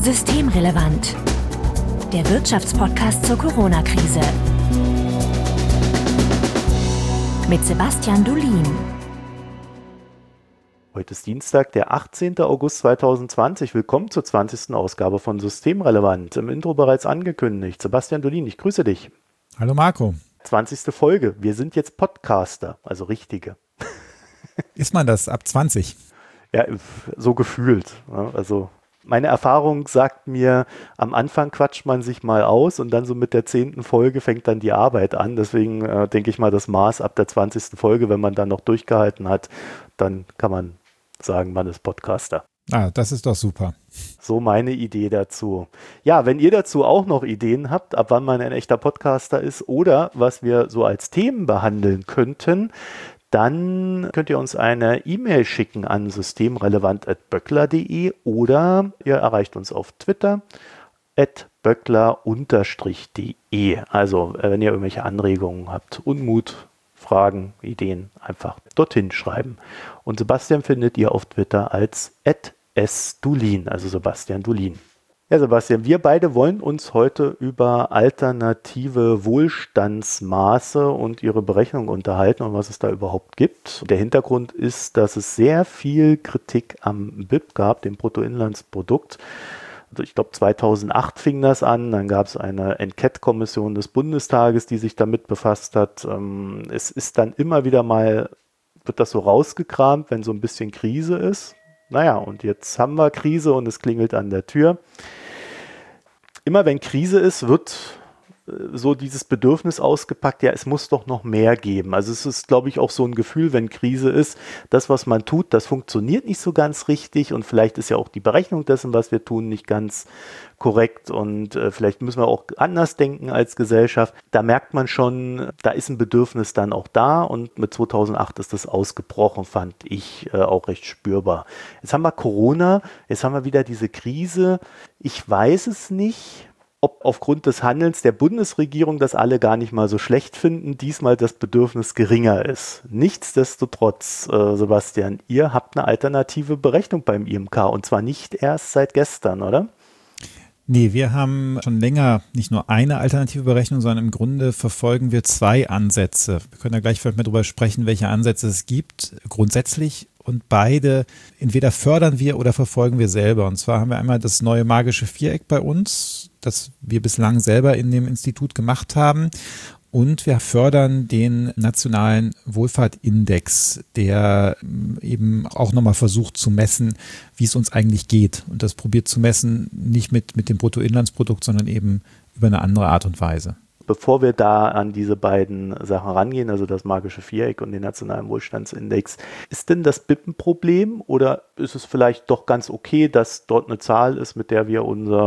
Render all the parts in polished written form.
Systemrelevant. Der Wirtschaftspodcast zur Corona-Krise. Mit Sebastian Dulin. Heute ist Dienstag, der 18. August 2020. Willkommen zur 20. Ausgabe von Systemrelevant. Im Intro bereits angekündigt. Sebastian Dulin, ich grüße dich. Hallo Marco. 20. Folge. Wir sind jetzt Podcaster, also richtige. Ist man das ab 20? Ja, so gefühlt. Also meine Erfahrung sagt mir, am Anfang quatscht man sich mal aus und dann so mit der 10. Folge fängt dann die Arbeit an. Deswegen denke ich mal, das Maß ab der 20. Folge, wenn man dann noch durchgehalten hat, dann kann man sagen, man ist Podcaster. Ah, das ist doch super. So meine Idee dazu. Ja, wenn ihr dazu auch noch Ideen habt, ab wann man ein echter Podcaster ist oder was wir so als Themen behandeln könnten, dann könnt ihr uns eine E-Mail schicken an systemrelevant@böckler.de oder ihr erreicht uns auf Twitter @böckler_de. Also wenn ihr irgendwelche Anregungen habt, Unmut, Fragen, Ideen, einfach dorthin schreiben. Und Sebastian findet ihr auf Twitter als @sdulin, also Sebastian Dulin. Ja, Sebastian, wir beide wollen uns heute über alternative Wohlstandsmaße und ihre Berechnung unterhalten und was es da überhaupt gibt. Der Hintergrund ist, dass es sehr viel Kritik am BIP gab, dem Bruttoinlandsprodukt. Also ich glaube 2008 fing das an, dann gab es eine Enquete-Kommission des Bundestages, die sich damit befasst hat. Es ist dann immer wieder mal, wird das so rausgekramt, wenn so ein bisschen Krise ist. Naja, und jetzt haben wir Krise und es klingelt an der Tür. Immer wenn Krise ist, wird so dieses Bedürfnis ausgepackt, ja, es muss doch noch mehr geben. Also es ist, glaube ich, auch so ein Gefühl, wenn Krise ist, das, was man tut, das funktioniert nicht so ganz richtig und vielleicht ist ja auch die Berechnung dessen, was wir tun, nicht ganz korrekt und vielleicht müssen wir auch anders denken als Gesellschaft. Da merkt man schon, da ist ein Bedürfnis dann auch da und mit 2008 ist das ausgebrochen, fand ich auch recht spürbar. Jetzt haben wir Corona, jetzt haben wir wieder diese Krise. Ich weiß es nicht, ob aufgrund des Handelns der Bundesregierung das alle gar nicht mal so schlecht finden, diesmal das Bedürfnis geringer ist. Nichtsdestotrotz, Sebastian, ihr habt eine alternative Berechnung beim IMK und zwar nicht erst seit gestern, oder? Nee, wir haben schon länger nicht nur eine alternative Berechnung, sondern im Grunde verfolgen wir zwei Ansätze. Wir können ja gleich vielleicht mal drüber sprechen, welche Ansätze es gibt, grundsätzlich. Und beide, entweder fördern wir oder verfolgen wir selber. Und zwar haben wir einmal das neue magische Viereck bei uns, das wir bislang selber in dem Institut gemacht haben. Und wir fördern den nationalen Wohlfahrtindex, der eben auch nochmal versucht zu messen, wie es uns eigentlich geht. Und das probiert zu messen, nicht mit dem Bruttoinlandsprodukt, sondern eben über eine andere Art und Weise. Bevor wir da an diese beiden Sachen rangehen, also das magische Viereck und den nationalen Wohlstandsindex, ist denn das BIP ein Problem oder ist es vielleicht doch ganz okay, dass dort eine Zahl ist, mit der wir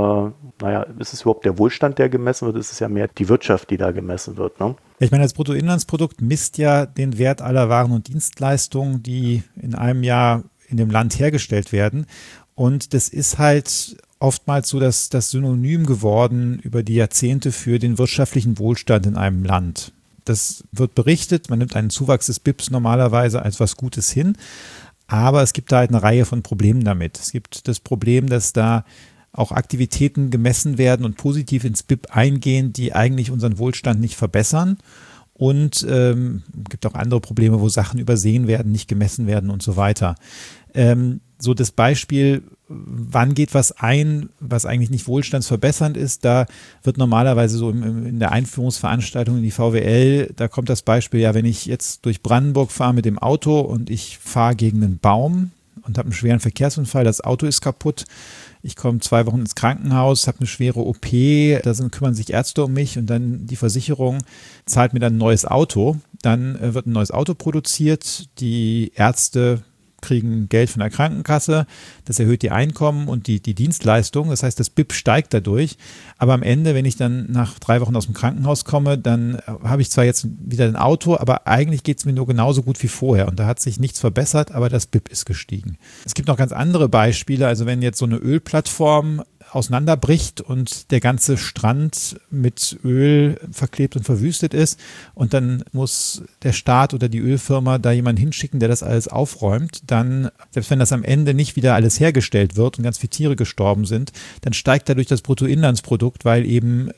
ist es überhaupt der Wohlstand, der gemessen wird? Ist es ja mehr die Wirtschaft, die da gemessen wird, ne? Ich meine, das Bruttoinlandsprodukt misst ja den Wert aller Waren und Dienstleistungen, die in einem Jahr in dem Land hergestellt werden. Und das ist halt oftmals so das Synonym geworden über die Jahrzehnte für den wirtschaftlichen Wohlstand in einem Land. Das wird berichtet, man nimmt einen Zuwachs des BIPs normalerweise als was Gutes hin, aber es gibt da halt eine Reihe von Problemen damit. Es gibt das Problem, dass da auch Aktivitäten gemessen werden und positiv ins BIP eingehen, die eigentlich unseren Wohlstand nicht verbessern. Und gibt auch andere Probleme, wo Sachen übersehen werden, nicht gemessen werden und so weiter. So das Beispiel, wann geht was ein, was eigentlich nicht wohlstandsverbessernd ist, da wird normalerweise so in der Einführungsveranstaltung in die VWL, da kommt das Beispiel, ja, wenn ich jetzt durch Brandenburg fahre mit dem Auto und ich fahre gegen einen Baum und habe einen schweren Verkehrsunfall, das Auto ist kaputt, ich komme 2 Wochen ins Krankenhaus, habe eine schwere OP, da kümmern sich Ärzte um mich und dann die Versicherung zahlt mir dann ein neues Auto, dann wird ein neues Auto produziert, die Ärzte kriegen Geld von der Krankenkasse, das erhöht die Einkommen und die Dienstleistung, das heißt, das BIP steigt dadurch, aber am Ende, wenn ich dann nach 3 Wochen aus dem Krankenhaus komme, dann habe ich zwar jetzt wieder ein Auto, aber eigentlich geht es mir nur genauso gut wie vorher und da hat sich nichts verbessert, aber das BIP ist gestiegen. Es gibt noch ganz andere Beispiele, also wenn jetzt so eine Ölplattform auseinanderbricht und der ganze Strand mit Öl verklebt und verwüstet ist und dann muss der Staat oder die Ölfirma da jemanden hinschicken, der das alles aufräumt, dann, selbst wenn das am Ende nicht wieder alles hergestellt wird und ganz viele Tiere gestorben sind, dann steigt dadurch das Bruttoinlandsprodukt, weil eben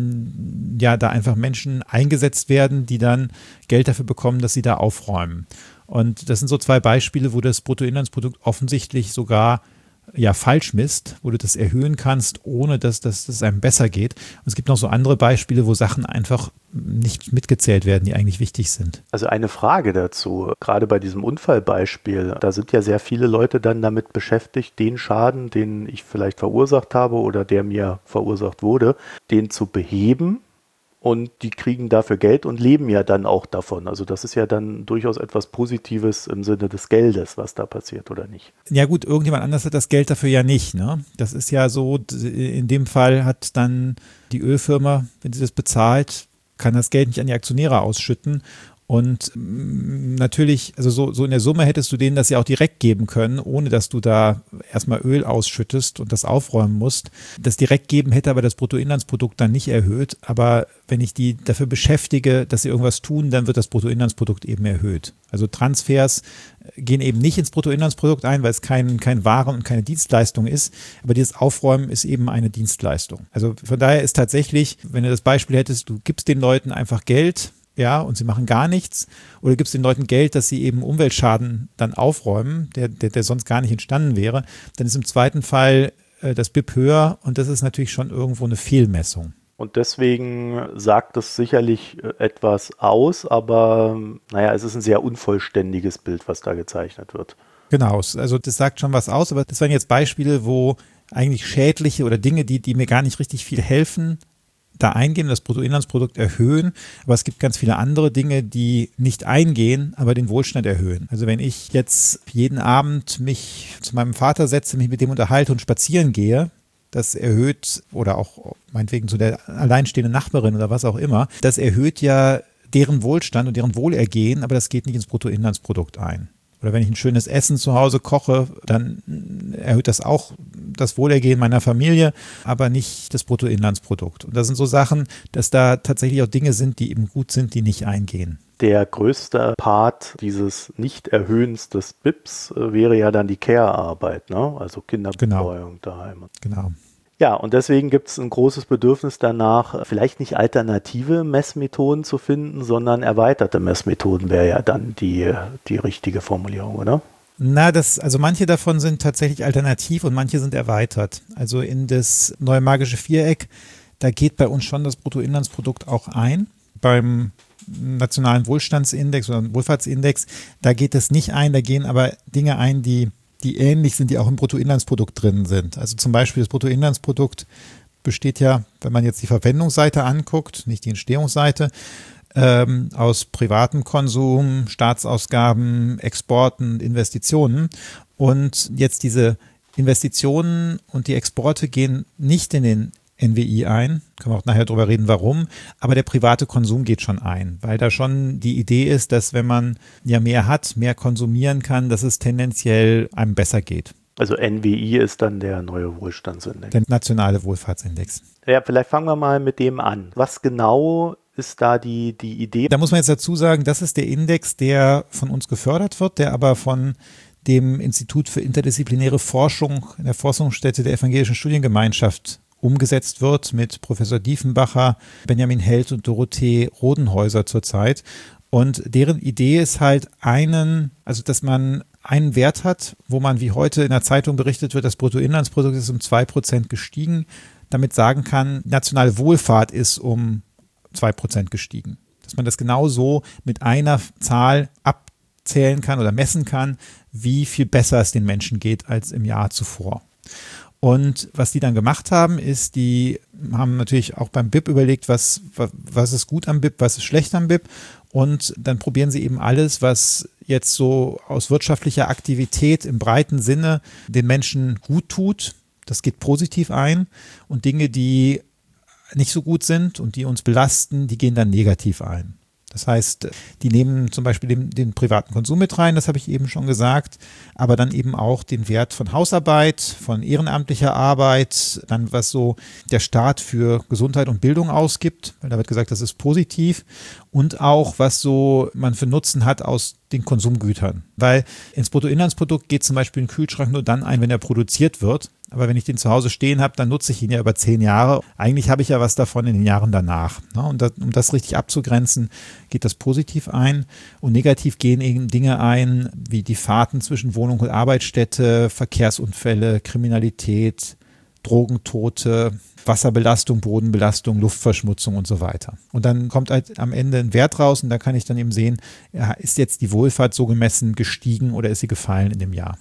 da einfach Menschen eingesetzt werden, die dann Geld dafür bekommen, dass sie da aufräumen. Und das sind so 2 Beispiele, wo das Bruttoinlandsprodukt offensichtlich sogar falsch misst, wo du das erhöhen kannst, ohne dass es einem besser geht. Und es gibt noch so andere Beispiele, wo Sachen einfach nicht mitgezählt werden, die eigentlich wichtig sind. Also eine Frage dazu, gerade bei diesem Unfallbeispiel, da sind ja sehr viele Leute dann damit beschäftigt, den Schaden, den ich vielleicht verursacht habe oder der mir verursacht wurde, den zu beheben. Und die kriegen dafür Geld und leben ja dann auch davon. Also das ist ja dann durchaus etwas Positives im Sinne des Geldes, was da passiert, oder nicht? Ja gut, irgendjemand anders hat das Geld dafür ja nicht, ne? Das ist ja so, in dem Fall hat dann die Ölfirma, wenn sie das bezahlt, kann das Geld nicht an die Aktionäre ausschütten. Und natürlich, also so in der Summe hättest du denen das ja auch direkt geben können, ohne dass du da erstmal Öl ausschüttest und das aufräumen musst. Das Direktgeben hätte aber das Bruttoinlandsprodukt dann nicht erhöht. Aber wenn ich die dafür beschäftige, dass sie irgendwas tun, dann wird das Bruttoinlandsprodukt eben erhöht. Also Transfers gehen eben nicht ins Bruttoinlandsprodukt ein, weil es kein Waren und keine Dienstleistung ist. Aber dieses Aufräumen ist eben eine Dienstleistung. Also von daher ist tatsächlich, wenn du das Beispiel hättest, du gibst den Leuten einfach Geld, ja, und sie machen gar nichts, oder gibst den Leuten Geld, dass sie eben Umweltschaden dann aufräumen, der sonst gar nicht entstanden wäre, dann ist im zweiten Fall das BIP höher und das ist natürlich schon irgendwo eine Fehlmessung. Und deswegen sagt das sicherlich etwas aus, aber es ist ein sehr unvollständiges Bild, was da gezeichnet wird. Genau, also das sagt schon was aus, aber das waren jetzt Beispiele, wo eigentlich schädliche oder Dinge, die mir gar nicht richtig viel helfen, da eingehen, das Bruttoinlandsprodukt erhöhen, aber es gibt ganz viele andere Dinge, die nicht eingehen, aber den Wohlstand erhöhen. Also wenn ich jetzt jeden Abend mich zu meinem Vater setze, mich mit dem unterhalte und spazieren gehe, das erhöht, oder auch meinetwegen zu der alleinstehenden Nachbarin oder was auch immer, das erhöht ja deren Wohlstand und deren Wohlergehen, aber das geht nicht ins Bruttoinlandsprodukt ein. Oder wenn ich ein schönes Essen zu Hause koche, dann erhöht das auch das Wohlergehen meiner Familie, aber nicht das Bruttoinlandsprodukt. Und das sind so Sachen, dass da tatsächlich auch Dinge sind, die eben gut sind, die nicht eingehen. Der größte Part dieses Nicht-Erhöhens des BIPs wäre ja dann die Care-Arbeit, ne? Also Kinderbetreuung daheim. Genau. Ja, und deswegen gibt es ein großes Bedürfnis danach, vielleicht nicht alternative Messmethoden zu finden, sondern erweiterte Messmethoden wäre ja dann die richtige Formulierung, oder? Also manche davon sind tatsächlich alternativ und manche sind erweitert. Also in das neue magische Viereck, da geht bei uns schon das Bruttoinlandsprodukt auch ein. Beim nationalen Wohlstandsindex oder Wohlfahrtsindex, da geht es nicht ein, da gehen aber Dinge ein, die ähnlich sind, die auch im Bruttoinlandsprodukt drin sind. Also zum Beispiel das Bruttoinlandsprodukt besteht ja, wenn man jetzt die Verwendungsseite anguckt, nicht die Entstehungsseite, aus privatem Konsum, Staatsausgaben, Exporten, Investitionen. Und jetzt diese Investitionen und die Exporte gehen nicht in den NWI ein, können wir auch nachher drüber reden, warum, aber der private Konsum geht schon ein, weil da schon die Idee ist, dass wenn man ja mehr hat, mehr konsumieren kann, dass es tendenziell einem besser geht. Also NWI ist dann der neue Wohlstandsindex. Der nationale Wohlfahrtsindex. Ja, vielleicht fangen wir mal mit dem an. Was genau ist da die Idee? Da muss man jetzt dazu sagen, das ist der Index, der von uns gefördert wird, der aber von dem Institut für interdisziplinäre Forschung in der Forschungsstätte der Evangelischen Studiengemeinschaft umgesetzt wird mit Professor Diefenbacher, Benjamin Held und Dorothee Rodenhäuser zurzeit. Und deren Idee ist halt dass man einen Wert hat, wo man, wie heute in der Zeitung berichtet wird, das Bruttoinlandsprodukt ist um 2% gestiegen, damit sagen kann, nationale Wohlfahrt ist um 2% gestiegen. Dass man das genau so mit einer Zahl abzählen kann oder messen kann, wie viel besser es den Menschen geht als im Jahr zuvor. Und was die dann gemacht haben, ist, die haben natürlich auch beim BIP überlegt, was ist gut am BIP, was ist schlecht am BIP. Und dann probieren sie eben alles, was jetzt so aus wirtschaftlicher Aktivität im breiten Sinne den Menschen gut tut. Das geht positiv ein. Und Dinge, die nicht so gut sind und die uns belasten, die gehen dann negativ ein. Das heißt, die nehmen zum Beispiel den privaten Konsum mit rein, das habe ich eben schon gesagt, aber dann eben auch den Wert von Hausarbeit, von ehrenamtlicher Arbeit, dann was so der Staat für Gesundheit und Bildung ausgibt, weil da wird gesagt, das ist positiv, und auch was so man für Nutzen hat aus den Konsumgütern. Weil ins Bruttoinlandsprodukt geht zum Beispiel ein Kühlschrank nur dann ein, wenn er produziert wird. Aber wenn ich den zu Hause stehen habe, dann nutze ich ihn ja über 10 Jahre. Eigentlich habe ich ja was davon in den Jahren danach. Und um das richtig abzugrenzen, geht das positiv ein. Und negativ gehen eben Dinge ein, wie die Fahrten zwischen Wohnung und Arbeitsstätte, Verkehrsunfälle, Kriminalität, Drogentote, Wasserbelastung, Bodenbelastung, Luftverschmutzung und so weiter. Und dann kommt halt am Ende ein Wert raus und da kann ich dann eben sehen, ist jetzt die Wohlfahrt so gemessen gestiegen oder ist sie gefallen in dem Jahr?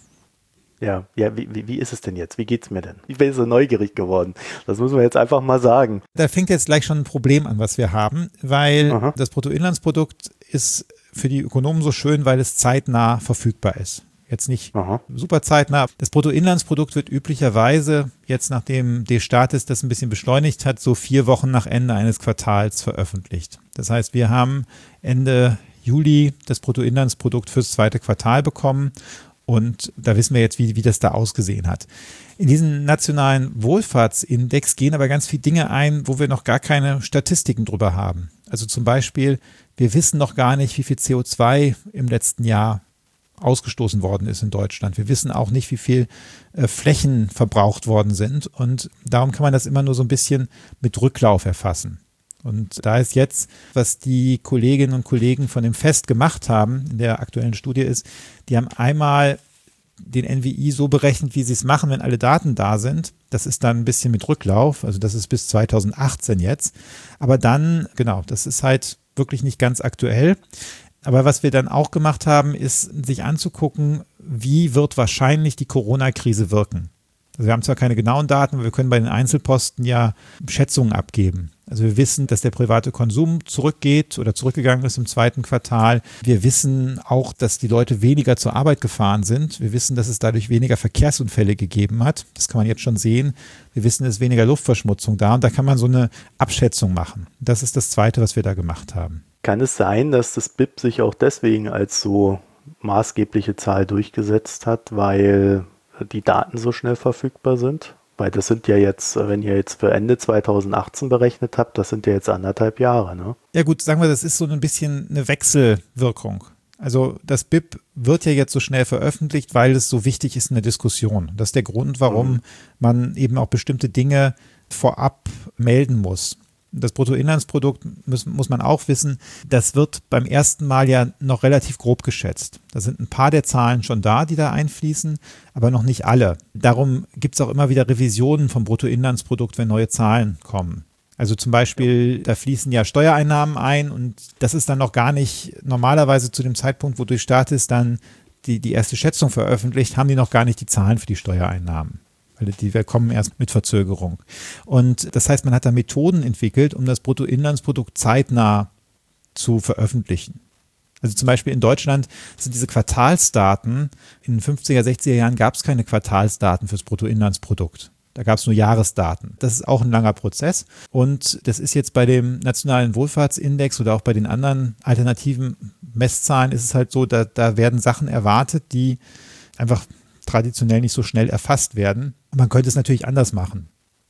Ja, wie ist es denn jetzt? Wie geht's mir denn? Ich bin so neugierig geworden. Das muss man jetzt einfach mal sagen. Da fängt jetzt gleich schon ein Problem an, was wir haben, weil das Bruttoinlandsprodukt ist für die Ökonomen so schön, weil es zeitnah verfügbar ist. Jetzt nicht super zeitnah. Das Bruttoinlandsprodukt wird üblicherweise, jetzt nachdem Destatis das ein bisschen beschleunigt hat, so 4 Wochen nach Ende eines Quartals veröffentlicht. Das heißt, wir haben Ende Juli das Bruttoinlandsprodukt fürs 2. Quartal bekommen. Und da wissen wir jetzt, wie das da ausgesehen hat. In diesen nationalen Wohlfahrtsindex gehen aber ganz viele Dinge ein, wo wir noch gar keine Statistiken drüber haben. Also zum Beispiel, wir wissen noch gar nicht, wie viel CO2 im letzten Jahr ausgestoßen worden ist in Deutschland. Wir wissen auch nicht, wie viel Flächen verbraucht worden sind. Und darum kann man das immer nur so ein bisschen mit Rücklauf erfassen. Und da ist jetzt, was die Kolleginnen und Kollegen von dem Fest gemacht haben in der aktuellen Studie ist, die haben einmal den NWI so berechnet, wie sie es machen, wenn alle Daten da sind. Das ist dann ein bisschen mit Rücklauf, also das ist bis 2018 jetzt. Aber dann, genau, das ist halt wirklich nicht ganz aktuell. Aber was wir dann auch gemacht haben, ist sich anzugucken, wie wird wahrscheinlich die Corona-Krise wirken. Also wir haben zwar keine genauen Daten, aber wir können bei den Einzelposten ja Schätzungen abgeben. Also wir wissen, dass der private Konsum zurückgeht oder zurückgegangen ist im 2. Quartal. Wir wissen auch, dass die Leute weniger zur Arbeit gefahren sind. Wir wissen, dass es dadurch weniger Verkehrsunfälle gegeben hat. Das kann man jetzt schon sehen. Wir wissen, es ist weniger Luftverschmutzung da und da kann man so eine Abschätzung machen. Das ist das Zweite, was wir da gemacht haben. Kann es sein, dass das BIP sich auch deswegen als so maßgebliche Zahl durchgesetzt hat, weil die Daten so schnell verfügbar sind? Weil das sind ja jetzt, wenn ihr jetzt für Ende 2018 berechnet habt, das sind ja jetzt 1,5 Jahre, ne? Ja gut, sagen wir, das ist so ein bisschen eine Wechselwirkung. Also das BIP wird ja jetzt so schnell veröffentlicht, weil es so wichtig ist in der Diskussion. Das ist der Grund, warum man eben auch bestimmte Dinge vorab melden muss. Das Bruttoinlandsprodukt muss man auch wissen, das wird beim ersten Mal ja noch relativ grob geschätzt. Da sind ein paar der Zahlen schon da, die da einfließen, aber noch nicht alle. Darum gibt es auch immer wieder Revisionen vom Bruttoinlandsprodukt, wenn neue Zahlen kommen. Also zum Beispiel, da fließen ja Steuereinnahmen ein und das ist dann noch gar nicht normalerweise zu dem Zeitpunkt, wo durch Destatis dann die erste Schätzung veröffentlicht, haben die noch gar nicht die Zahlen für die Steuereinnahmen. Weil die kommen erst mit Verzögerung. Und das heißt, man hat da Methoden entwickelt, um das Bruttoinlandsprodukt zeitnah zu veröffentlichen. Also zum Beispiel in Deutschland sind diese Quartalsdaten, in den 50er, 60er Jahren gab es keine Quartalsdaten fürs Bruttoinlandsprodukt. Da gab es nur Jahresdaten. Das ist auch ein langer Prozess. Und das ist jetzt bei dem nationalen Wohlfahrtsindex oder auch bei den anderen alternativen Messzahlen ist es halt so, da werden Sachen erwartet, die einfach traditionell nicht so schnell erfasst werden. Man könnte es natürlich anders machen.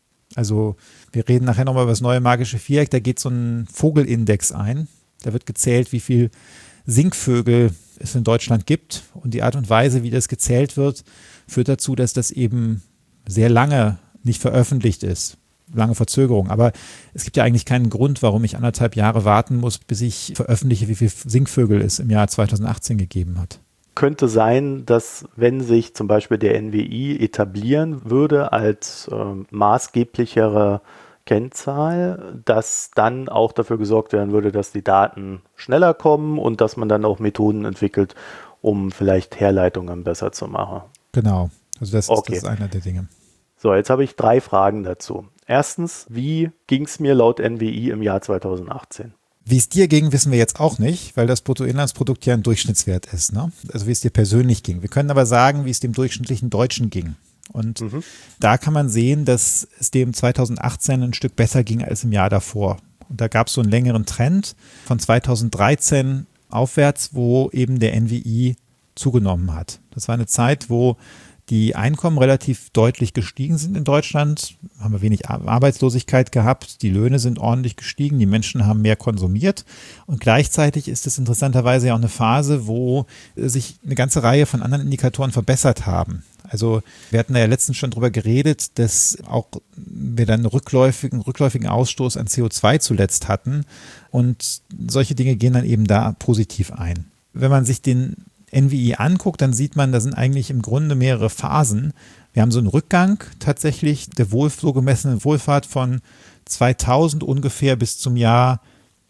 Also wir reden nachher nochmal über das neue magische Viereck, da geht so ein Vogelindex ein. Da wird gezählt, wie viel Singvögel es in Deutschland gibt. Und die Art und Weise, wie das gezählt wird, führt dazu, dass das eben sehr lange nicht veröffentlicht ist. Lange Verzögerung. Aber es gibt ja eigentlich keinen Grund, warum ich 1,5 Jahre warten muss, bis ich veröffentliche, wie viel Singvögel es im Jahr 2018 gegeben hat. Könnte sein, dass wenn sich zum Beispiel der NWI etablieren würde als maßgeblichere Kennzahl, dass dann auch dafür gesorgt werden würde, dass die Daten schneller kommen und dass man dann auch Methoden entwickelt, um vielleicht Herleitungen besser zu machen. Genau, also das ist einer der Dinge. So, jetzt habe ich 3 Fragen dazu. Erstens, wie ging es mir laut NWI im Jahr 2018? Wie es dir ging, wissen wir jetzt auch nicht, weil das Bruttoinlandsprodukt ja ein Durchschnittswert ist, ne? Also wie es dir persönlich ging. Wir können aber sagen, wie es dem durchschnittlichen Deutschen ging. Und da kann man sehen, dass es dem 2018 ein Stück besser ging als im Jahr davor. Und da gab es so einen längeren Trend von 2013 aufwärts, wo eben der NWI zugenommen hat. Das war eine Zeit, wo die Einkommen relativ deutlich gestiegen sind in Deutschland, haben wir wenig Arbeitslosigkeit gehabt, die Löhne sind ordentlich gestiegen, die Menschen haben mehr konsumiert und gleichzeitig ist es interessanterweise ja auch eine Phase, wo sich eine ganze Reihe von anderen Indikatoren verbessert haben. Also wir hatten ja letztens schon drüber geredet, dass auch wir dann einen rückläufigen Ausstoß an CO2 zuletzt hatten und solche Dinge gehen dann eben da positiv ein. Wenn man sich den NWI anguckt, dann sieht man, da sind eigentlich im Grunde mehrere Phasen. Wir haben so einen Rückgang tatsächlich der so gemessenen Wohlfahrt von 2000 ungefähr bis zum Jahr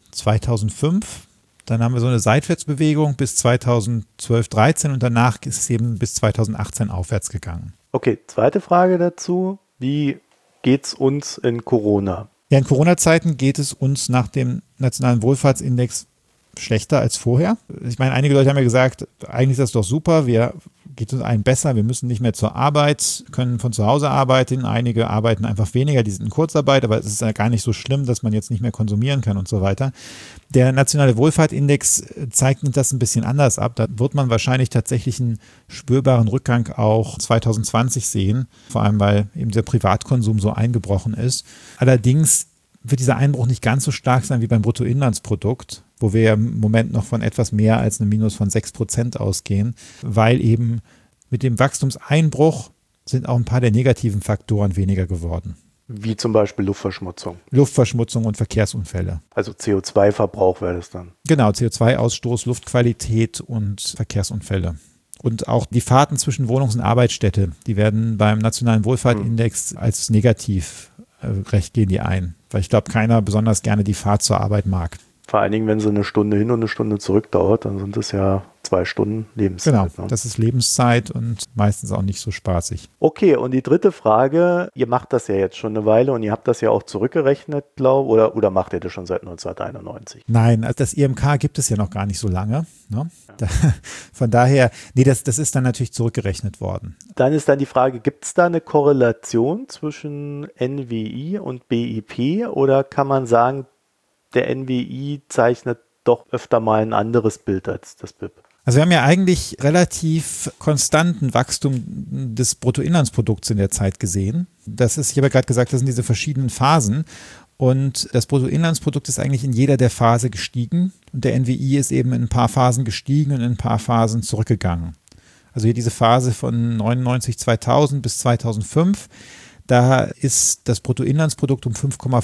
2005. Dann haben wir so eine Seitwärtsbewegung bis 2012, 13 und danach ist es eben bis 2018 aufwärts gegangen. Okay, zweite Frage dazu. Wie geht's uns in Corona? Ja, in Corona-Zeiten geht es uns nach dem Nationalen Wohlfahrtsindex schlechter als vorher. Ich meine, einige Leute haben ja gesagt, eigentlich ist das doch super, geht uns allen besser, wir müssen nicht mehr zur Arbeit, können von zu Hause arbeiten, einige arbeiten einfach weniger, die sind in Kurzarbeit, aber es ist ja gar nicht so schlimm, dass man jetzt nicht mehr konsumieren kann und so weiter. Der Nationale Wohlfahrtsindex zeigt das ein bisschen anders ab, da wird man wahrscheinlich tatsächlich einen spürbaren Rückgang auch 2020 sehen, vor allem weil eben der Privatkonsum so eingebrochen ist. Allerdings wird dieser Einbruch nicht ganz so stark sein wie beim Bruttoinlandsprodukt, wo wir im Moment noch von etwas mehr als einem Minus von 6% ausgehen, weil eben mit dem Wachstumseinbruch sind auch ein paar der negativen Faktoren weniger geworden. Wie zum Beispiel Luftverschmutzung. Luftverschmutzung und Verkehrsunfälle. Also CO2-Verbrauch wäre das dann. Genau, CO2-Ausstoß, Luftqualität und Verkehrsunfälle. Und auch die Fahrten zwischen Wohnungs- und Arbeitsstätte, die werden beim Nationalen Wohlfahrtindex als negativ gehen die ein. Weil ich glaube, keiner besonders gerne die Fahrt zur Arbeit mag. Vor allen Dingen, wenn sie eine Stunde hin und eine Stunde zurück dauert, dann sind es ja 2 Stunden Lebenszeit. Genau, das ist Lebenszeit und meistens auch nicht so spaßig. Okay, und die dritte Frage, ihr macht das ja jetzt schon eine Weile und ihr habt das ja auch zurückgerechnet, oder macht ihr das schon seit 1991? Nein, also das IMK gibt es ja noch gar nicht so lange. Ne? Ja. Von daher, das ist dann natürlich zurückgerechnet worden. Dann ist dann die Frage, gibt es da eine Korrelation zwischen NWI und BIP oder kann man sagen, der NWI zeichnet doch öfter mal ein anderes Bild als das BIP? Also wir haben ja eigentlich relativ konstanten Wachstum des Bruttoinlandsprodukts in der Zeit gesehen. Ich habe ja gerade gesagt, das sind diese verschiedenen Phasen. Und das Bruttoinlandsprodukt ist eigentlich in jeder der Phase gestiegen. Und der NWI ist eben in ein paar Phasen gestiegen und in ein paar Phasen zurückgegangen. Also hier diese Phase von 99, 2000 bis 2005, da ist das Bruttoinlandsprodukt um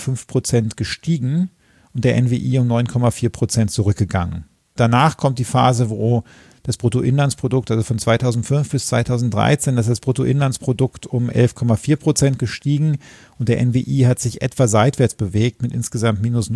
5,5% gestiegen und der NWI um 9,4% zurückgegangen. Danach kommt die Phase, wo das Bruttoinlandsprodukt, also von 2005 bis 2013, das ist das Bruttoinlandsprodukt um 11,4% gestiegen und der NWI hat sich etwa seitwärts bewegt mit insgesamt minus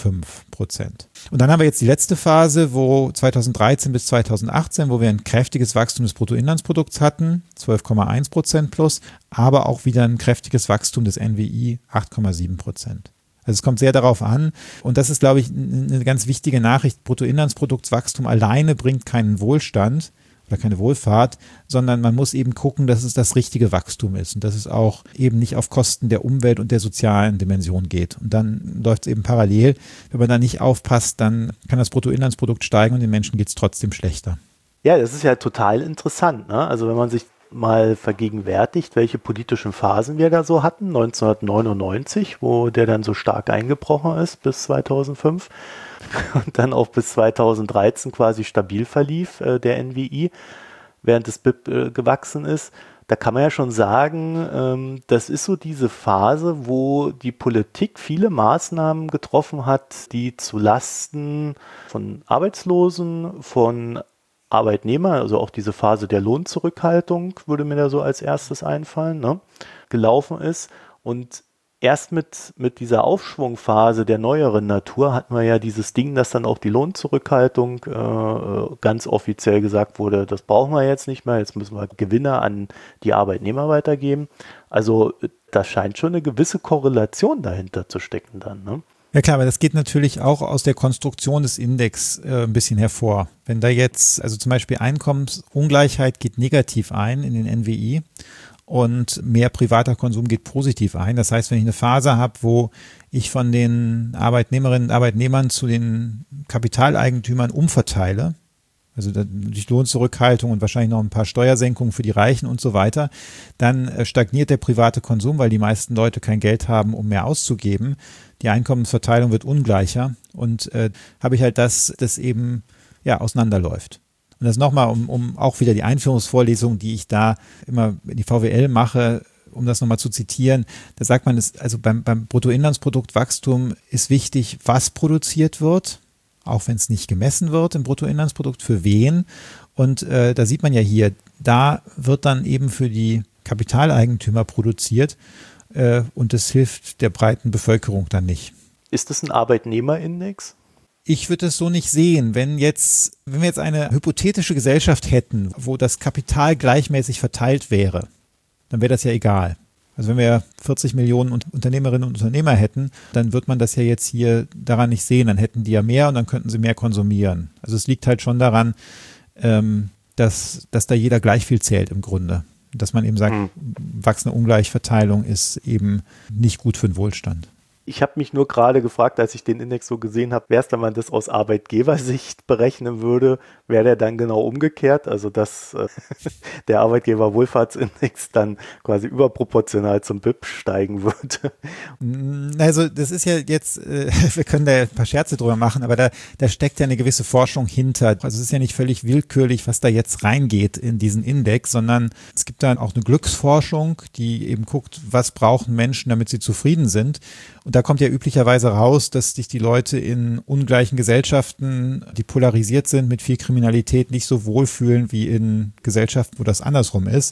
0,5%. Und dann haben wir jetzt die letzte Phase, wo 2013 bis 2018, wo wir ein kräftiges Wachstum des Bruttoinlandsprodukts hatten, 12,1% plus, aber auch wieder ein kräftiges Wachstum des NWI, 8,7%. Also es kommt sehr darauf an und das ist, glaube ich, eine ganz wichtige Nachricht. Bruttoinlandsproduktswachstum alleine bringt keinen Wohlstand oder keine Wohlfahrt, sondern man muss eben gucken, dass es das richtige Wachstum ist und dass es auch eben nicht auf Kosten der Umwelt und der sozialen Dimension geht. Und dann läuft es eben parallel. Wenn man da nicht aufpasst, dann kann das Bruttoinlandsprodukt steigen und den Menschen geht es trotzdem schlechter. Ja, das ist ja total interessant, ne? Also wenn man sich mal vergegenwärtigt, welche politischen Phasen wir da so hatten, 1999, wo der dann so stark eingebrochen ist bis 2005 und dann auch bis 2013 quasi stabil verlief, der NWI, während das BIP gewachsen ist. Da kann man ja schon sagen, das ist so diese Phase, wo die Politik viele Maßnahmen getroffen hat, die zu Lasten von Arbeitslosen, von Arbeitnehmer, also auch diese Phase der Lohnzurückhaltung, würde mir da so als erstes einfallen, ne, gelaufen ist. Und erst mit dieser Aufschwungphase der neueren Natur hatten wir ja dieses Ding, dass dann auch die Lohnzurückhaltung ganz offiziell gesagt wurde, das brauchen wir jetzt nicht mehr, jetzt müssen wir Gewinne an die Arbeitnehmer weitergeben. Also da scheint schon eine gewisse Korrelation dahinter zu stecken dann, ne? Ja klar, aber das geht natürlich auch aus der Konstruktion des Index ein bisschen hervor. Wenn da jetzt, also zum Beispiel Einkommensungleichheit geht negativ ein in den NWI und mehr privater Konsum geht positiv ein. Das heißt, wenn ich eine Phase habe, wo ich von den Arbeitnehmerinnen und Arbeitnehmern zu den Kapitaleigentümern umverteile, also durch Lohnzurückhaltung und wahrscheinlich noch ein paar Steuersenkungen für die Reichen und so weiter, dann stagniert der private Konsum, weil die meisten Leute kein Geld haben, um mehr auszugeben. Die Einkommensverteilung wird ungleicher und habe ich halt das eben auseinanderläuft. Und das nochmal, um auch wieder die Einführungsvorlesung, die ich da immer in die VWL mache, um das nochmal zu zitieren, da sagt man, also beim Bruttoinlandsproduktwachstum ist wichtig, was produziert wird, auch wenn es nicht gemessen wird im Bruttoinlandsprodukt, für wen. Und da sieht man ja hier, da wird dann eben für die Kapitaleigentümer produziert und das hilft der breiten Bevölkerung dann nicht. Ist das ein Arbeitnehmerindex? Ich würde es so nicht sehen. Wenn wir jetzt eine hypothetische Gesellschaft hätten, wo das Kapital gleichmäßig verteilt wäre, dann wäre das ja egal. Also wenn wir 40 Millionen Unternehmerinnen und Unternehmer hätten, dann wird man das ja jetzt hier daran nicht sehen. Dann hätten die ja mehr und dann könnten sie mehr konsumieren. Also es liegt halt schon daran, dass da jeder gleich viel zählt im Grunde. Dass man eben sagt, wachsende Ungleichverteilung ist eben nicht gut für den Wohlstand. Ich habe mich nur gerade gefragt, als ich den Index so gesehen habe, wäre es, wenn man das aus Arbeitgebersicht berechnen würde, wäre der dann genau umgekehrt, also dass der Arbeitgeberwohlfahrtsindex dann quasi überproportional zum BIP steigen würde. Also das ist ja jetzt, wir können da ein paar Scherze drüber machen, aber da steckt ja eine gewisse Forschung hinter. Also es ist ja nicht völlig willkürlich, was da jetzt reingeht in diesen Index, sondern es gibt dann auch eine Glücksforschung, die eben guckt, was brauchen Menschen, damit sie zufrieden sind. Und da kommt ja üblicherweise raus, dass sich die Leute in ungleichen Gesellschaften, die polarisiert sind mit viel Kriminalität, nicht so wohlfühlen wie in Gesellschaften, wo das andersrum ist.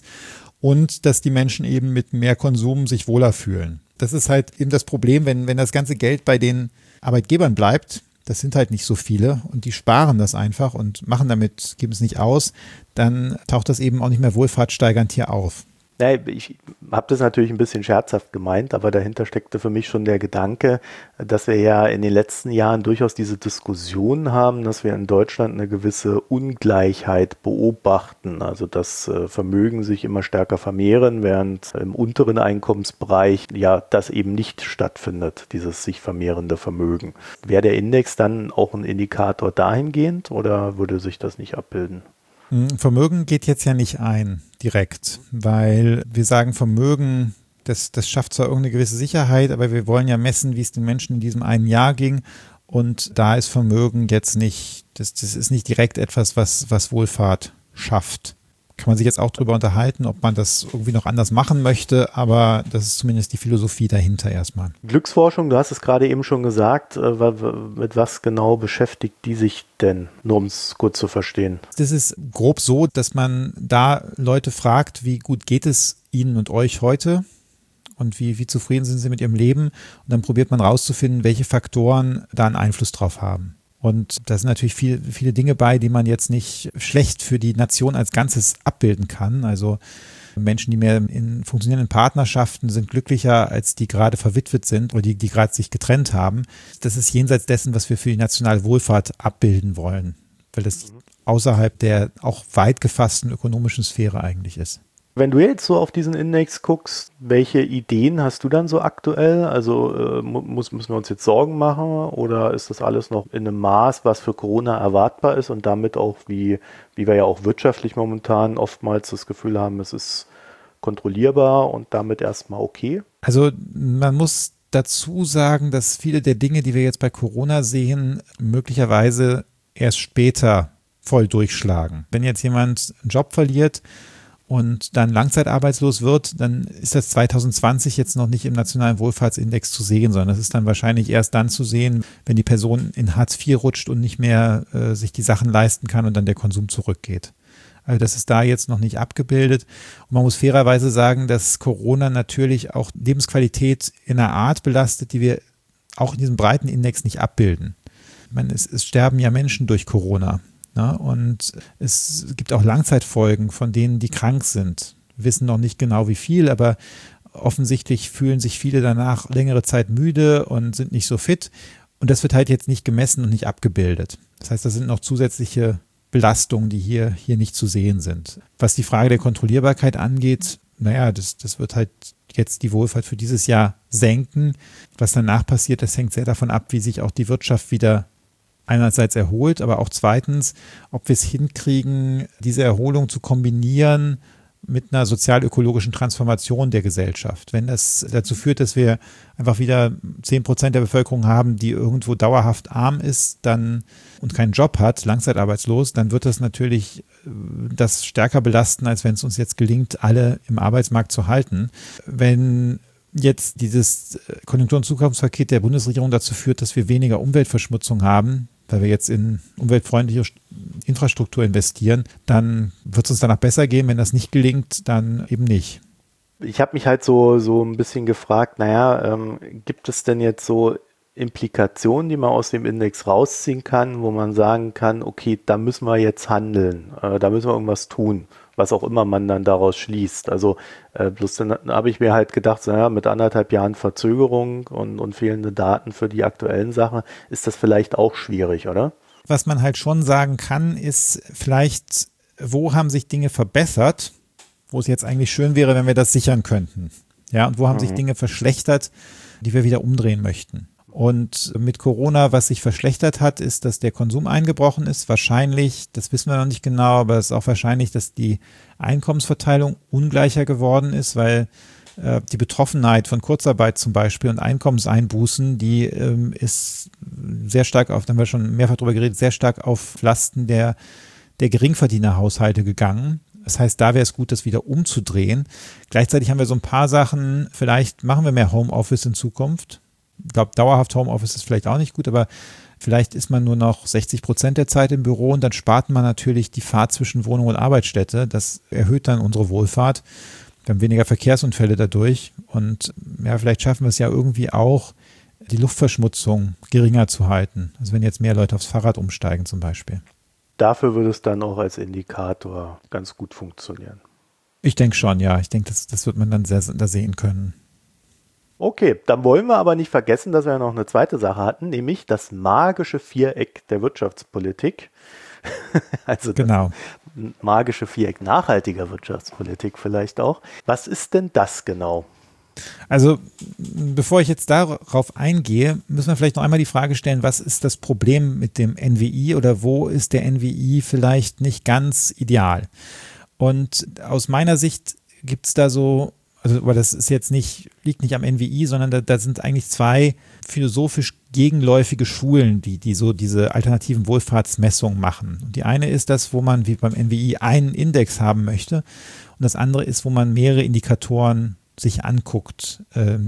Und dass die Menschen eben mit mehr Konsum sich wohler fühlen. Das ist halt eben das Problem, wenn das ganze Geld bei den Arbeitgebern bleibt, das sind halt nicht so viele und die sparen das einfach und machen damit, geben es nicht aus, dann taucht das eben auch nicht mehr wohlfahrtssteigernd hier auf. Ja, ich habe das natürlich ein bisschen scherzhaft gemeint, aber dahinter steckte für mich schon der Gedanke, dass wir ja in den letzten Jahren durchaus diese Diskussion haben, dass wir in Deutschland eine gewisse Ungleichheit beobachten, also dass Vermögen sich immer stärker vermehren, während im unteren Einkommensbereich ja das eben nicht stattfindet, dieses sich vermehrende Vermögen. Wäre der Index dann auch ein Indikator dahingehend oder würde sich das nicht abbilden? Vermögen geht jetzt ja nicht ein direkt, weil wir sagen, Vermögen, das schafft zwar irgendeine gewisse Sicherheit, aber wir wollen ja messen, wie es den Menschen in diesem einen Jahr ging und da ist Vermögen jetzt nicht, das ist nicht direkt etwas, was Wohlfahrt schafft. Kann man sich jetzt auch drüber unterhalten, ob man das irgendwie noch anders machen möchte, aber das ist zumindest die Philosophie dahinter erstmal. Glücksforschung, du hast es gerade eben schon gesagt, mit was genau beschäftigt die sich denn, nur um es gut zu verstehen? Das ist grob so, dass man da Leute fragt, wie gut geht es ihnen und euch heute und wie zufrieden sind sie mit ihrem Leben und dann probiert man rauszufinden, welche Faktoren da einen Einfluss drauf haben. Und da sind natürlich viele Dinge bei, die man jetzt nicht schlecht für die Nation als Ganzes abbilden kann. Also Menschen, die mehr in funktionierenden Partnerschaften sind glücklicher, als die gerade verwitwet sind oder die gerade sich getrennt haben. Das ist jenseits dessen, was wir für die nationale Wohlfahrt abbilden wollen, weil das außerhalb der auch weit gefassten ökonomischen Sphäre eigentlich ist. Wenn du jetzt so auf diesen Index guckst, welche Ideen hast du dann so aktuell? Also müssen wir uns jetzt Sorgen machen oder ist das alles noch in einem Maß, was für Corona erwartbar ist und damit auch, wie wir ja auch wirtschaftlich momentan oftmals das Gefühl haben, es ist kontrollierbar und damit erstmal okay? Also man muss dazu sagen, dass viele der Dinge, die wir jetzt bei Corona sehen, möglicherweise erst später voll durchschlagen. Wenn jetzt jemand einen Job verliert, und dann langzeitarbeitslos wird, dann ist das 2020 jetzt noch nicht im nationalen Wohlfahrtsindex zu sehen, sondern das ist dann wahrscheinlich erst dann zu sehen, wenn die Person in Hartz IV rutscht und nicht mehr sich die Sachen leisten kann und dann der Konsum zurückgeht. Also das ist da jetzt noch nicht abgebildet. Und man muss fairerweise sagen, dass Corona natürlich auch Lebensqualität in einer Art belastet, die wir auch in diesem breiten Index nicht abbilden. Ich meine, es sterben ja Menschen durch Corona. Ja, und es gibt auch Langzeitfolgen von denen, die krank sind. Wir wissen noch nicht genau wie viel, aber offensichtlich fühlen sich viele danach längere Zeit müde und sind nicht so fit. Und das wird halt jetzt nicht gemessen und nicht abgebildet. Das heißt, das sind noch zusätzliche Belastungen, die hier nicht zu sehen sind. Was die Frage der Kontrollierbarkeit angeht, naja, das wird halt jetzt die Wohlfahrt für dieses Jahr senken. Was danach passiert, das hängt sehr davon ab, wie sich auch die Wirtschaft wieder einerseits erholt, aber auch zweitens, ob wir es hinkriegen, diese Erholung zu kombinieren mit einer sozial-ökologischen Transformation der Gesellschaft. Wenn das dazu führt, dass wir einfach wieder 10% der Bevölkerung haben, die irgendwo dauerhaft arm ist dann und keinen Job hat, langzeitarbeitslos, dann wird das natürlich das stärker belasten, als wenn es uns jetzt gelingt, alle im Arbeitsmarkt zu halten. Wenn jetzt dieses Konjunktur- und Zukunftspaket der Bundesregierung dazu führt, dass wir weniger Umweltverschmutzung haben, weil wir jetzt in umweltfreundliche Infrastruktur investieren, dann wird es uns danach besser gehen. Wenn das nicht gelingt, dann eben nicht. Ich habe mich halt so ein bisschen gefragt, gibt es denn jetzt so Implikationen, die man aus dem Index rausziehen kann, wo man sagen kann, okay, da müssen wir jetzt handeln, da müssen wir irgendwas tun, was auch immer man dann daraus schließt. Also bloß dann habe ich mir halt gedacht, mit 1,5 Jahren Verzögerung und fehlende Daten für die aktuellen Sachen ist das vielleicht auch schwierig, oder? Was man halt schon sagen kann, ist vielleicht, wo haben sich Dinge verbessert, wo es jetzt eigentlich schön wäre, wenn wir das sichern könnten. Ja, und wo haben sich Dinge verschlechtert, die wir wieder umdrehen möchten. Und mit Corona, was sich verschlechtert hat, ist, dass der Konsum eingebrochen ist. Wahrscheinlich, das wissen wir noch nicht genau, aber es ist auch wahrscheinlich, dass die Einkommensverteilung ungleicher geworden ist, weil die Betroffenheit von Kurzarbeit zum Beispiel und Einkommenseinbußen, die ist sehr stark auf, da haben wir schon mehrfach drüber geredet, sehr stark auf Lasten der Geringverdienerhaushalte gegangen. Das heißt, da wäre es gut, das wieder umzudrehen. Gleichzeitig haben wir so ein paar Sachen, vielleicht machen wir mehr Homeoffice in Zukunft. Ich glaube, dauerhaft Homeoffice ist vielleicht auch nicht gut, aber vielleicht ist man nur noch 60% der Zeit im Büro und dann spart man natürlich die Fahrt zwischen Wohnung und Arbeitsstätte. Das erhöht dann unsere Wohlfahrt. Wir haben weniger Verkehrsunfälle dadurch und ja, vielleicht schaffen wir es ja irgendwie auch, die Luftverschmutzung geringer zu halten. Also wenn jetzt mehr Leute aufs Fahrrad umsteigen zum Beispiel. Dafür würde es dann auch als Indikator ganz gut funktionieren. Ich denke schon, ja. Ich denke, das wird man dann sehr da sehen können. Okay, dann wollen wir aber nicht vergessen, dass wir noch eine zweite Sache hatten, nämlich das magische Viereck der Wirtschaftspolitik. Also genau. Das magische Viereck nachhaltiger Wirtschaftspolitik vielleicht auch. Was ist denn das genau? Also, bevor ich jetzt darauf eingehe, müssen wir vielleicht noch einmal die Frage stellen, was ist das Problem mit dem NWI oder wo ist der NWI vielleicht nicht ganz ideal? Und aus meiner Sicht gibt es da so, also, aber das ist jetzt liegt nicht am NWI, sondern da sind eigentlich zwei philosophisch gegenläufige Schulen, die so diese alternativen Wohlfahrtsmessungen machen. Und die eine ist das, wo man wie beim NWI einen Index haben möchte und das andere ist, wo man mehrere Indikatoren sich anguckt.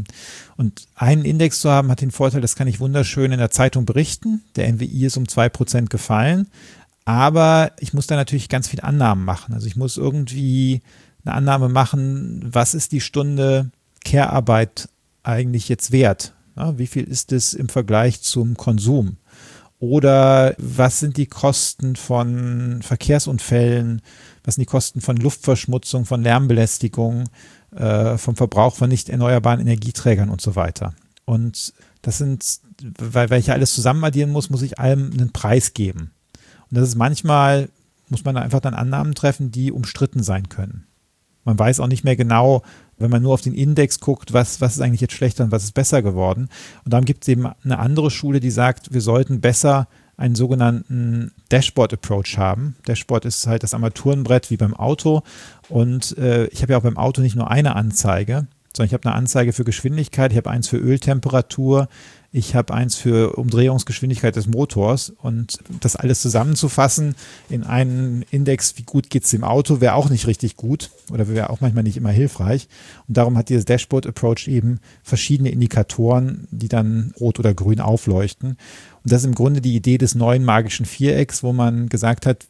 Und einen Index zu haben, hat den Vorteil, das kann ich wunderschön in der Zeitung berichten. Der NWI ist um 2% gefallen, aber ich muss da natürlich ganz viele Annahmen machen. Also ich muss irgendwie eine Annahme machen, was ist die Stunde Care-Arbeit eigentlich jetzt wert? Ja, wie viel ist es im Vergleich zum Konsum? Oder was sind die Kosten von Verkehrsunfällen? Was sind die Kosten von Luftverschmutzung, von Lärmbelästigung, vom Verbrauch von nicht erneuerbaren Energieträgern und so weiter? Und das sind, weil ich ja alles zusammen addieren muss ich allem einen Preis geben. Und das ist manchmal, muss man da einfach dann Annahmen treffen, die umstritten sein können. Man weiß auch nicht mehr genau, wenn man nur auf den Index guckt, was ist eigentlich jetzt schlechter und was ist besser geworden. Und dann gibt es eben eine andere Schule, die sagt, wir sollten besser einen sogenannten Dashboard-Approach haben. Dashboard ist halt das Armaturenbrett wie beim Auto. Und ich habe ja auch beim Auto nicht nur eine Anzeige, sondern ich habe eine Anzeige für Geschwindigkeit, ich habe eins für Öltemperatur, ich habe eins für Umdrehungsgeschwindigkeit des Motors und das alles zusammenzufassen in einen Index, wie gut geht es dem Auto, wäre auch nicht richtig gut oder wäre auch manchmal nicht immer hilfreich. Und darum hat dieses Dashboard-Approach eben verschiedene Indikatoren, die dann rot oder grün aufleuchten. Und das ist im Grunde die Idee des neuen magischen Vierecks, wo man gesagt hat,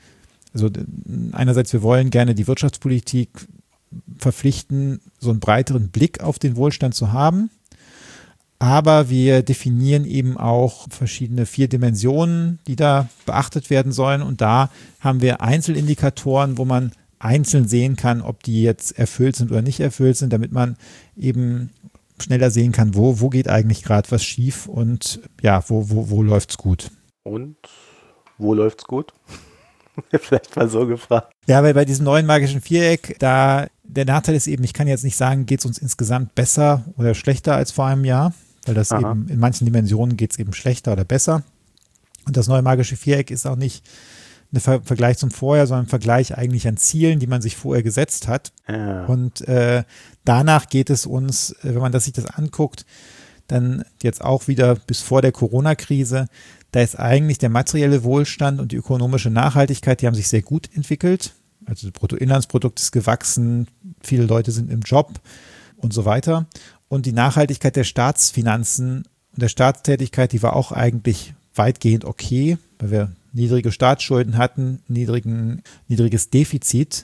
einerseits wir wollen gerne die Wirtschaftspolitik verpflichten, so einen breiteren Blick auf den Wohlstand zu haben. Aber wir definieren eben auch verschiedene 4 Dimensionen, die da beachtet werden sollen. Und da haben wir Einzelindikatoren, wo man einzeln sehen kann, ob die jetzt erfüllt sind oder nicht erfüllt sind, damit man eben schneller sehen kann, wo geht eigentlich gerade was schief und ja, wo läuft's gut. Und wo läuft's gut? Vielleicht mal so gefragt. Ja, weil bei diesem neuen magischen Viereck, der Nachteil ist eben, ich kann jetzt nicht sagen, geht es uns insgesamt besser oder schlechter als vor einem Jahr, weil das eben in manchen Dimensionen geht es eben schlechter oder besser. Und das neue magische Viereck ist auch nicht ein Vergleich zum Vorher, sondern ein Vergleich eigentlich an Zielen, die man sich vorher gesetzt hat. Ja. Und danach geht es uns, wenn man sich das anguckt, dann jetzt auch wieder bis vor der Corona-Krise, da ist eigentlich der materielle Wohlstand und die ökonomische Nachhaltigkeit, die haben sich sehr gut entwickelt. Also das Bruttoinlandsprodukt ist gewachsen, viele Leute sind im Job und so weiter. Und die Nachhaltigkeit der Staatsfinanzen und der Staatstätigkeit, die war auch eigentlich weitgehend okay, weil wir niedrige Staatsschulden hatten, niedriges Defizit.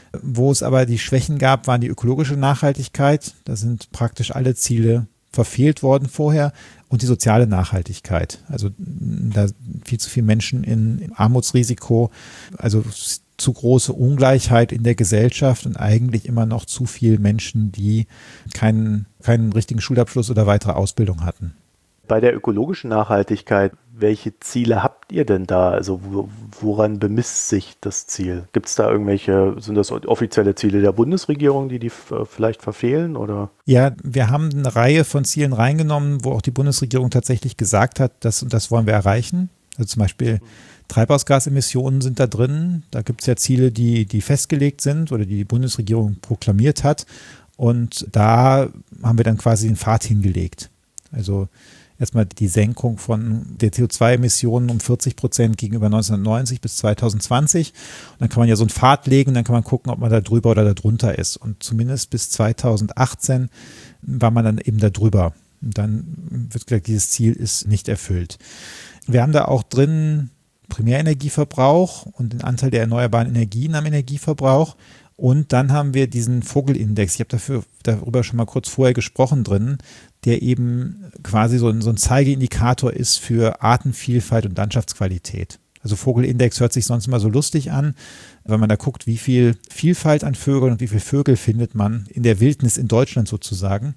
Wo es aber die Schwächen gab, waren die ökologische Nachhaltigkeit. Da sind praktisch alle Ziele verfehlt worden vorher und die soziale Nachhaltigkeit. Also da viel zu viele Menschen im Armutsrisiko, also zu große Ungleichheit in der Gesellschaft und eigentlich immer noch zu viele Menschen, die keinen richtigen Schulabschluss oder weitere Ausbildung hatten. Bei der ökologischen Nachhaltigkeit, welche Ziele habt ihr denn da? Also woran bemisst sich das Ziel? Gibt es da sind das offizielle Ziele der Bundesregierung, die vielleicht verfehlen? Oder? Ja, wir haben eine Reihe von Zielen reingenommen, wo auch die Bundesregierung tatsächlich gesagt hat, das und das wollen wir erreichen. Also zum Beispiel Treibhausgasemissionen sind da drin. Da gibt es ja Ziele, die festgelegt sind oder die Bundesregierung proklamiert hat. Und da haben wir dann quasi den Pfad hingelegt. Also erstmal die Senkung von der CO2-Emissionen um 40% gegenüber 1990 bis 2020. Und dann kann man ja so einen Pfad legen, dann kann man gucken, ob man da drüber oder da drunter ist. Und zumindest bis 2018 war man dann eben da drüber. Und dann wird gesagt, dieses Ziel ist nicht erfüllt. Wir haben da auch drin Primärenergieverbrauch und den Anteil der erneuerbaren Energien am Energieverbrauch. Und dann haben wir diesen Vogelindex, ich habe darüber schon mal kurz vorher gesprochen drin, der eben quasi so ein Zeigeindikator ist für Artenvielfalt und Landschaftsqualität. Also Vogelindex hört sich sonst immer so lustig an, weil man da guckt, wie viel Vielfalt an Vögeln und wie viele Vögel findet man in der Wildnis in Deutschland sozusagen.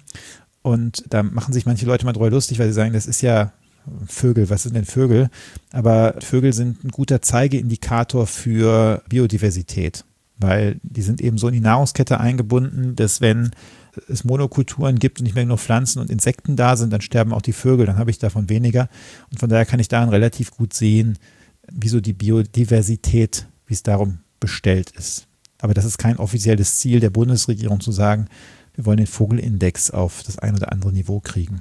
Und da machen sich manche Leute mal drüber lustig, weil sie sagen, das ist ja Vögel, was sind denn Vögel? Aber Vögel sind ein guter Zeigeindikator für Biodiversität. Weil die sind eben so in die Nahrungskette eingebunden, dass wenn es Monokulturen gibt und nicht mehr nur Pflanzen und Insekten da sind, dann sterben auch die Vögel, dann habe ich davon weniger. Und von daher kann ich daran relativ gut sehen, wie so die Biodiversität, wie es darum bestellt ist. Aber das ist kein offizielles Ziel der Bundesregierung zu sagen, wir wollen den Vogelindex auf das ein oder andere Niveau kriegen.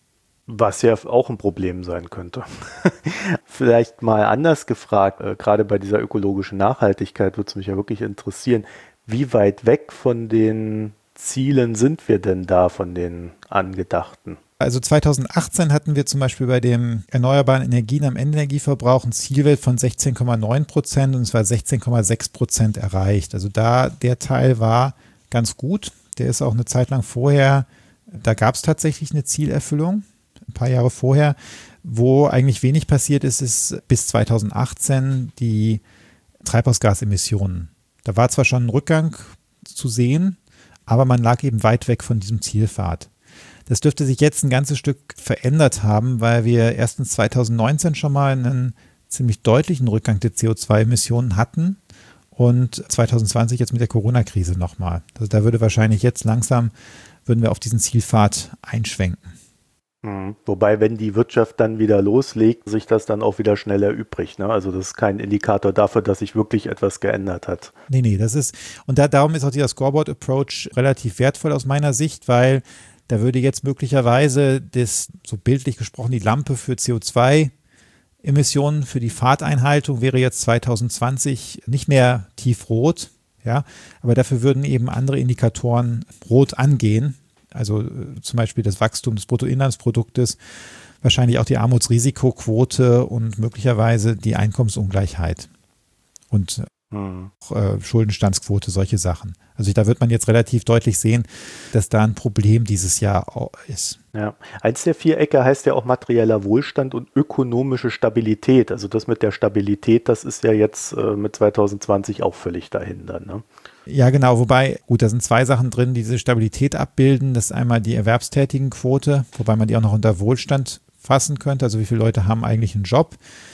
Was ja auch ein Problem sein könnte. Vielleicht mal anders gefragt, gerade bei dieser ökologischen Nachhaltigkeit würde es mich ja wirklich interessieren, wie weit weg von den Zielen sind wir denn da, von den angedachten? Also 2018 hatten wir zum Beispiel bei den erneuerbaren Energien am Endenergieverbrauch ein Zielwert von 16,9% und es war 16,6% erreicht. Also der Teil war ganz gut. Der ist auch eine Zeit lang vorher, da gab es tatsächlich eine Zielerfüllung. Ein paar Jahre vorher, wo eigentlich wenig passiert ist bis 2018 die Treibhausgasemissionen. Da war zwar schon ein Rückgang zu sehen, aber man lag eben weit weg von diesem Zielpfad. Das dürfte sich jetzt ein ganzes Stück verändert haben, weil wir erstens 2019 schon mal einen ziemlich deutlichen Rückgang der CO2-Emissionen hatten und 2020 jetzt mit der Corona-Krise nochmal. Also da würde wahrscheinlich jetzt würden wir auf diesen Zielpfad einschwenken. Wobei, wenn die Wirtschaft dann wieder loslegt, sich das dann auch wieder schnell erübrigt. Ne? Also das ist kein Indikator dafür, dass sich wirklich etwas geändert hat. Nee, das ist, und darum ist auch dieser Scoreboard-Approach relativ wertvoll aus meiner Sicht, weil da würde jetzt möglicherweise so bildlich gesprochen, die Lampe für CO2-Emissionen für die Fahrteinhaltung wäre jetzt 2020 nicht mehr tiefrot, ja, aber dafür würden eben andere Indikatoren rot angehen. Also zum Beispiel das Wachstum des Bruttoinlandsproduktes, wahrscheinlich auch die Armutsrisikoquote und möglicherweise die Einkommensungleichheit und Schuldenstandsquote, solche Sachen. Also da wird man jetzt relativ deutlich sehen, dass da ein Problem dieses Jahr ist. Ja, eins der Vierecke heißt ja auch materieller Wohlstand und ökonomische Stabilität. Also das mit der Stabilität, das ist ja jetzt mit 2020 auch völlig dahinter, ne? Ja, genau, wobei, gut, da sind zwei Sachen drin, die diese Stabilität abbilden. Das ist einmal die Erwerbstätigenquote, wobei man die auch noch unter Wohlstand fassen könnte. Also wie viele Leute haben eigentlich einen Job?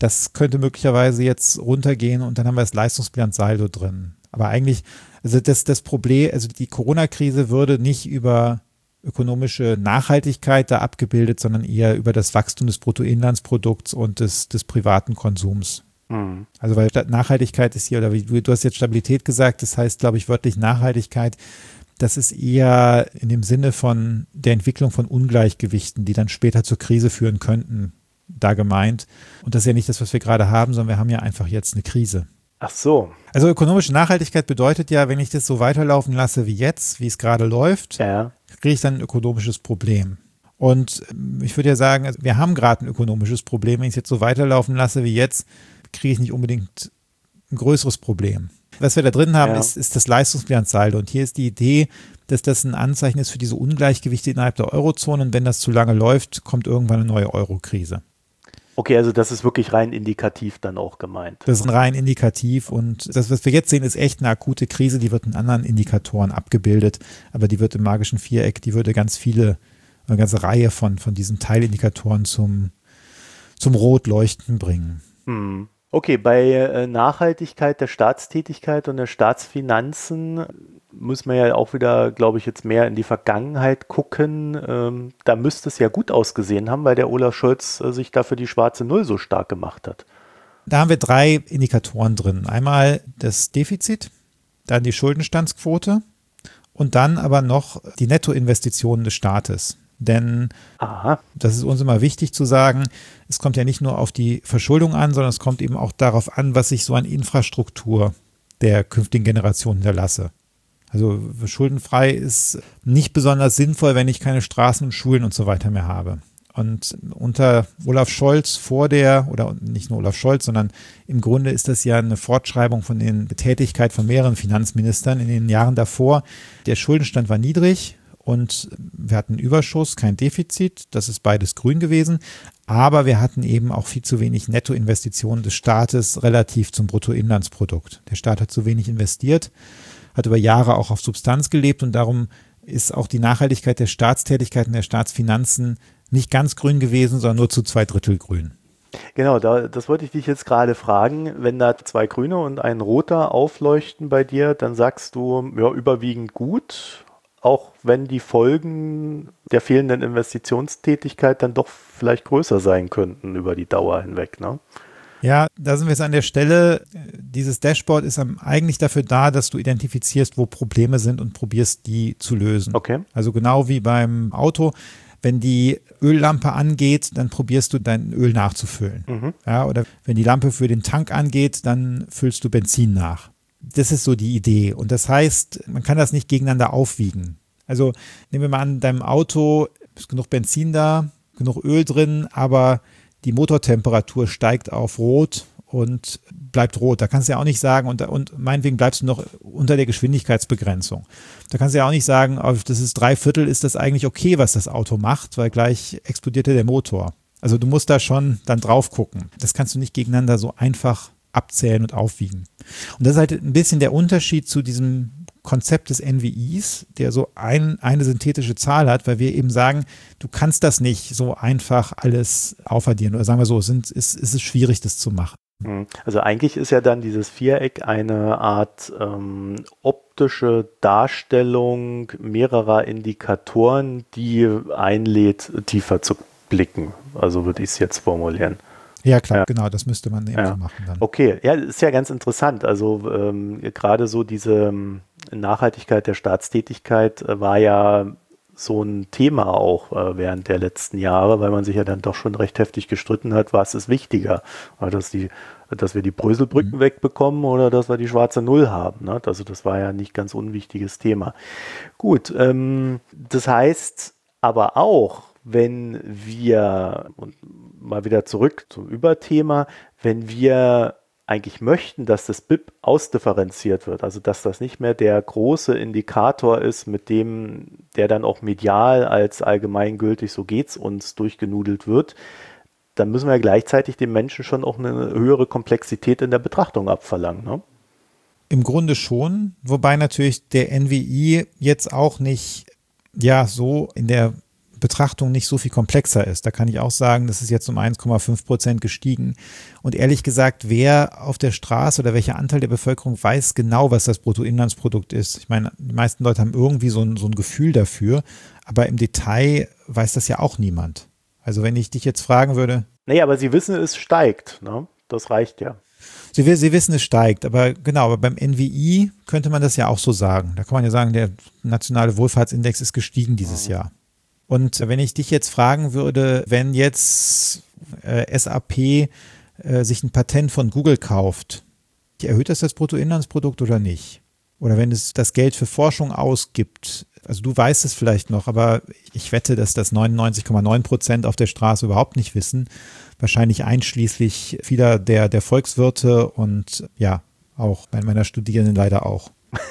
Das könnte möglicherweise jetzt runtergehen und dann haben wir das Leistungsbilanzsaldo drin. Aber eigentlich, also das Problem, also die Corona-Krise würde nicht über ökonomische Nachhaltigkeit da abgebildet, sondern eher über das Wachstum des Bruttoinlandsprodukts und des privaten Konsums. Mhm. Also weil Nachhaltigkeit ist hier, oder du hast jetzt Stabilität gesagt, das heißt, glaube ich, wörtlich Nachhaltigkeit, das ist eher in dem Sinne von der Entwicklung von Ungleichgewichten, die dann später zur Krise führen könnten, da gemeint. Und das ist ja nicht das, was wir gerade haben, sondern wir haben ja einfach jetzt eine Krise. Ach so. Also ökonomische Nachhaltigkeit bedeutet ja, wenn ich das so weiterlaufen lasse wie jetzt, wie es gerade läuft, kriege ich dann ein ökonomisches Problem. Und ich würde ja sagen, also wir haben gerade ein ökonomisches Problem. Wenn ich es jetzt so weiterlaufen lasse wie jetzt, kriege ich nicht unbedingt ein größeres Problem. Was wir da drin haben, ist das Leistungsbilanzsaldo. Und hier ist die Idee, dass das ein Anzeichen ist für diese Ungleichgewichte innerhalb der Eurozone. Und wenn das zu lange läuft, kommt irgendwann eine neue Euro-Krise. Okay, also das ist wirklich rein indikativ dann auch gemeint. Das ist rein indikativ und das, was wir jetzt sehen, ist echt eine akute Krise, die wird in anderen Indikatoren abgebildet, aber die wird im magischen Viereck, die würde eine ganze Reihe von diesen Teilindikatoren zum Rotleuchten bringen. Okay, bei Nachhaltigkeit der Staatstätigkeit und der Staatsfinanzen muss man ja auch wieder, glaube ich, jetzt mehr in die Vergangenheit gucken. Da müsste es ja gut ausgesehen haben, weil der Olaf Scholz sich dafür die schwarze Null so stark gemacht hat. Da haben wir 3 Indikatoren drin. Einmal das Defizit, dann die Schuldenstandsquote und dann aber noch die Nettoinvestitionen des Staates. Denn das ist uns immer wichtig zu sagen, es kommt ja nicht nur auf die Verschuldung an, sondern es kommt eben auch darauf an, was ich so an Infrastruktur der künftigen Generation hinterlasse. Also schuldenfrei ist nicht besonders sinnvoll, wenn ich keine Straßen und Schulen und so weiter mehr habe. Und unter Olaf Scholz oder nicht nur Olaf Scholz, sondern im Grunde ist das ja eine Fortschreibung von den Tätigkeit von mehreren Finanzministern in den Jahren davor. Der Schuldenstand war niedrig und wir hatten Überschuss, kein Defizit. Das ist beides grün gewesen. Aber wir hatten eben auch viel zu wenig Nettoinvestitionen des Staates relativ zum Bruttoinlandsprodukt. Der Staat hat zu wenig investiert, hat über Jahre auch auf Substanz gelebt und darum ist auch die Nachhaltigkeit der Staatstätigkeiten, der Staatsfinanzen nicht ganz grün gewesen, sondern nur zu 2/3 grün. Genau, das wollte ich dich jetzt gerade fragen. Wenn da 2 grüne und ein roter aufleuchten bei dir, dann sagst du, ja, überwiegend gut, auch wenn die Folgen der fehlenden Investitionstätigkeit dann doch vielleicht größer sein könnten über die Dauer hinweg, ne? Ja, da sind wir jetzt an der Stelle. Dieses Dashboard ist eigentlich dafür da, dass du identifizierst, wo Probleme sind und probierst, die zu lösen. Okay. Also genau wie beim Auto. Wenn die Öllampe angeht, dann probierst du dein Öl nachzufüllen. Mhm. Ja, oder wenn die Lampe für den Tank angeht, dann füllst du Benzin nach. Das ist so die Idee. Und das heißt, man kann das nicht gegeneinander aufwiegen. Also nehmen wir mal an, in deinem Auto ist genug Benzin da, genug Öl drin, aber die Motortemperatur steigt auf Rot und bleibt rot. Da kannst du ja auch nicht sagen, und meinetwegen bleibst du noch unter der Geschwindigkeitsbegrenzung. Da kannst du ja auch nicht sagen, das ist 3/4, ist das eigentlich okay, was das Auto macht, weil gleich explodiert ja der Motor. Also du musst da schon dann drauf gucken. Das kannst du nicht gegeneinander so einfach abzählen und aufwiegen. Und das ist halt ein bisschen der Unterschied zu diesem Konzept des NWIs, der so eine synthetische Zahl hat, weil wir eben sagen, du kannst das nicht so einfach alles aufaddieren. Oder sagen wir so, ist es schwierig, das zu machen. Also eigentlich ist ja dann dieses Viereck eine Art optische Darstellung mehrerer Indikatoren, die einlädt, tiefer zu blicken. Also würde ich es jetzt formulieren. Ja, klar, genau, das müsste man eben so machen dann. Okay, ja, ist ja ganz interessant. Also gerade so diese Nachhaltigkeit der Staatstätigkeit war ja so ein Thema auch während der letzten Jahre, weil man sich ja dann doch schon recht heftig gestritten hat, was ist wichtiger, dass wir die Bröselbrücken wegbekommen oder dass wir die schwarze Null haben. Ne? Also das war ja ein nicht ganz unwichtiges Thema. Gut, das heißt aber auch, wenn wir, und mal wieder zurück zum Überthema, wenn wir eigentlich möchten, dass das BIP ausdifferenziert wird, also dass das nicht mehr der große Indikator ist, mit dem der dann auch medial als allgemeingültig, so geht's uns, durchgenudelt wird, dann müssen wir ja gleichzeitig dem Menschen schon auch eine höhere Komplexität in der Betrachtung abverlangen, ne? Im Grunde schon, wobei natürlich der NWI jetzt auch nicht so in der Betrachtung nicht so viel komplexer ist. Da kann ich auch sagen, das ist jetzt um 1,5% gestiegen. Und ehrlich gesagt, wer auf der Straße oder welcher Anteil der Bevölkerung weiß genau, was das Bruttoinlandsprodukt ist? Ich meine, die meisten Leute haben irgendwie so ein Gefühl dafür, aber im Detail weiß das ja auch niemand. Also wenn ich dich jetzt fragen würde. Nee, aber Sie wissen, es steigt, ne? Das reicht ja. Sie wissen, es steigt, aber genau, aber beim NWI könnte man das ja auch so sagen. Da kann man ja sagen, der nationale Wohlfahrtsindex ist gestiegen dieses Jahr. Und wenn ich dich jetzt fragen würde, wenn jetzt SAP sich ein Patent von Google kauft, erhöht das Bruttoinlandsprodukt oder nicht? Oder wenn es das Geld für Forschung ausgibt, also du weißt es vielleicht noch, aber ich wette, dass das 99,9% auf der Straße überhaupt nicht wissen, wahrscheinlich einschließlich vieler der Volkswirte und ja, auch bei meiner Studierenden leider auch.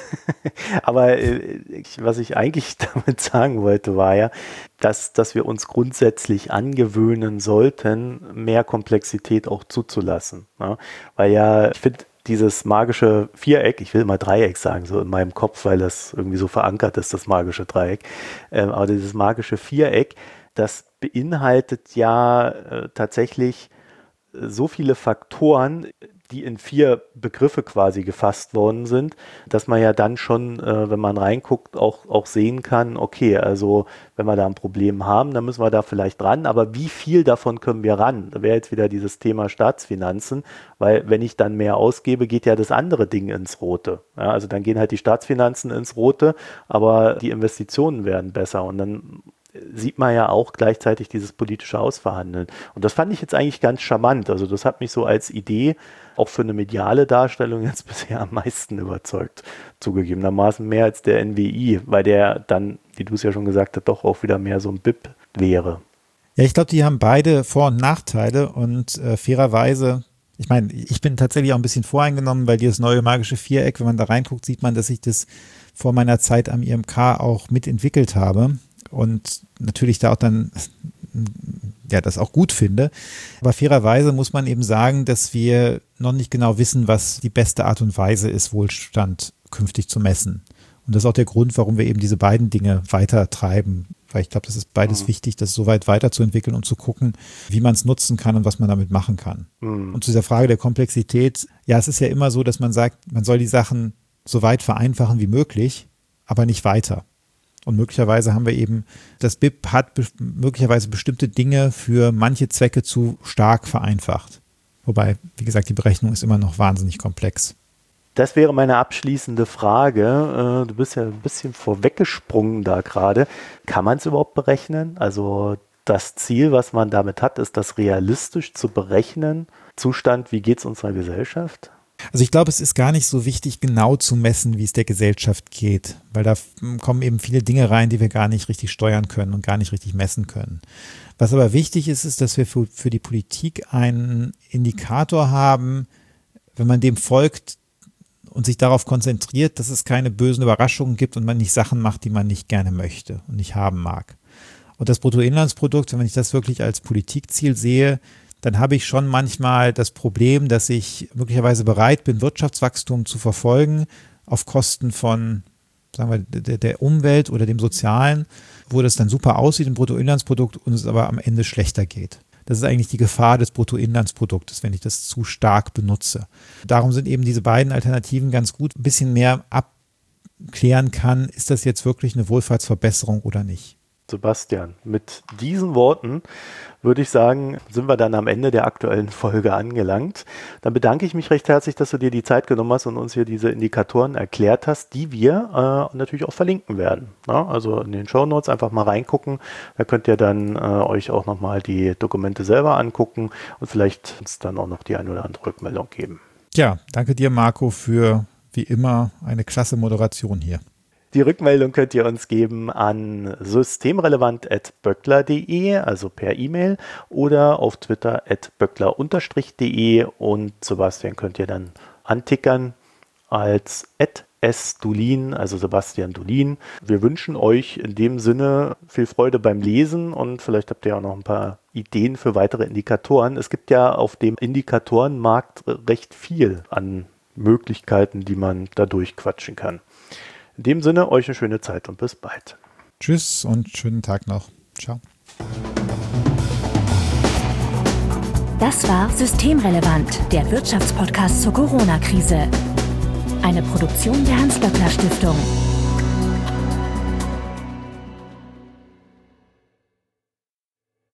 Aber was ich eigentlich damit sagen wollte, war ja, dass wir uns grundsätzlich angewöhnen sollten, mehr Komplexität auch zuzulassen. Ne? Weil ja, ich finde, dieses magische Viereck, ich will immer Dreieck sagen, so in meinem Kopf, weil das irgendwie so verankert ist, das magische Dreieck, aber dieses magische Viereck, das beinhaltet ja tatsächlich so viele Faktoren, die in 4 Begriffe quasi gefasst worden sind, dass man ja dann schon, wenn man reinguckt, auch sehen kann, okay, also wenn wir da ein Problem haben, dann müssen wir da vielleicht ran, aber wie viel davon können wir ran? Da wäre jetzt wieder dieses Thema Staatsfinanzen, weil wenn ich dann mehr ausgebe, geht ja das andere Ding ins Rote. Ja, also dann gehen halt die Staatsfinanzen ins Rote, aber die Investitionen werden besser und dann sieht man ja auch gleichzeitig dieses politische Ausverhandeln. Und das fand ich jetzt eigentlich ganz charmant. Also das hat mich so als Idee auch für eine mediale Darstellung jetzt bisher am meisten überzeugt, zugegebenermaßen mehr als der NWI, weil der dann, wie du es ja schon gesagt hast, doch auch wieder mehr so ein BIP wäre. Ja, ich glaube, die haben beide Vor- und Nachteile und fairerweise, ich meine, ich bin tatsächlich auch ein bisschen voreingenommen, weil dieses neue magische Viereck, wenn man da reinguckt, sieht man, dass ich das vor meiner Zeit am IMK auch mitentwickelt habe. Und natürlich da auch dann ja das auch gut finde. Aber fairerweise muss man eben sagen, dass wir noch nicht genau wissen, was die beste Art und Weise ist, Wohlstand künftig zu messen. Und das ist auch der Grund, warum wir eben diese beiden Dinge weiter treiben. Weil ich glaube, das ist beides wichtig, das so weit weiterzuentwickeln und zu gucken, wie man es nutzen kann und was man damit machen kann. Und zu dieser Frage der Komplexität, ja, es ist ja immer so, dass man sagt, man soll die Sachen so weit vereinfachen wie möglich, aber nicht weiter. Und möglicherweise haben wir eben, das BIP hat möglicherweise bestimmte Dinge für manche Zwecke zu stark vereinfacht. Wobei, wie gesagt, die Berechnung ist immer noch wahnsinnig komplex. Das wäre meine abschließende Frage. Du bist ja ein bisschen vorweggesprungen da gerade. Kann man es überhaupt berechnen? Also das Ziel, was man damit hat, ist das realistisch zu berechnen? Zustand, wie geht es unserer Gesellschaft? Also ich glaube, es ist gar nicht so wichtig, genau zu messen, wie es der Gesellschaft geht, weil da kommen eben viele Dinge rein, die wir gar nicht richtig steuern können und gar nicht richtig messen können. Was aber wichtig ist, ist, dass wir für die Politik einen Indikator haben, wenn man dem folgt und sich darauf konzentriert, dass es keine bösen Überraschungen gibt und man nicht Sachen macht, die man nicht gerne möchte und nicht haben mag. Und das Bruttoinlandsprodukt, wenn ich das wirklich als Politikziel sehe, dann habe ich schon manchmal das Problem, dass ich möglicherweise bereit bin, Wirtschaftswachstum zu verfolgen auf Kosten von, sagen wir, der Umwelt oder dem Sozialen, wo das dann super aussieht im Bruttoinlandsprodukt und es aber am Ende schlechter geht. Das ist eigentlich die Gefahr des Bruttoinlandsproduktes, wenn ich das zu stark benutze. Darum sind eben diese beiden Alternativen ganz gut, ein bisschen mehr abklären kann, ist das jetzt wirklich eine Wohlfahrtsverbesserung oder nicht. Sebastian, mit diesen Worten würde ich sagen, sind wir dann am Ende der aktuellen Folge angelangt. Dann bedanke ich mich recht herzlich, dass du dir die Zeit genommen hast und uns hier diese Indikatoren erklärt hast, die wir natürlich auch verlinken werden. Ja, also in den Shownotes einfach mal reingucken. Da könnt ihr dann euch auch nochmal die Dokumente selber angucken und vielleicht uns dann auch noch die eine oder andere Rückmeldung geben. Ja, danke dir, Marco, für wie immer eine klasse Moderation hier. Die Rückmeldung könnt ihr uns geben an systemrelevant@böckler.de, also per E-Mail, oder auf Twitter @böckler_de, und Sebastian könnt ihr dann antickern als @sdulin, also Sebastian Dulin. Wir wünschen euch in dem Sinne viel Freude beim Lesen und vielleicht habt ihr auch noch ein paar Ideen für weitere Indikatoren. Es gibt ja auf dem Indikatorenmarkt recht viel an Möglichkeiten, die man da durchquatschen kann. In dem Sinne, euch eine schöne Zeit und bis bald. Tschüss und schönen Tag noch. Ciao. Das war Systemrelevant, der Wirtschaftspodcast zur Corona-Krise. Eine Produktion der Hans-Böckler-Stiftung.